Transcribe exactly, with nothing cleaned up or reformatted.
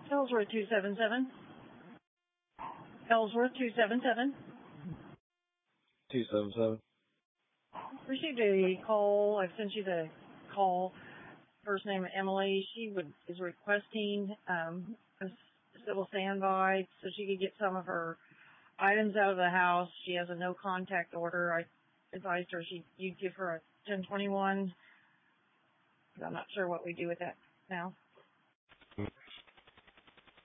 Ellsworth two seven seven. Ellsworth two seven seven. two seven seven. Received a call. I've sent you the call. First name Emily. She would is requesting um, a civil standby so she could get some of her items out of the house. She has a no contact order. I advised her she you'd give her a ten twenty-one. I'm not sure what we do with that now.